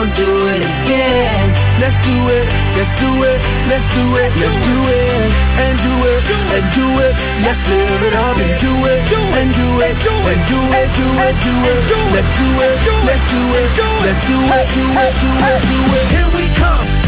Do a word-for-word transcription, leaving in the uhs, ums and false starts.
gon' do it again. Let's do it, let's do it, let's do it, let's do it, and do it, and do it. Let's live it up and do it, and do it, and do it, do it, do it. Let's do it, let's do it, let's do it, do it, do it, do it. Here we come.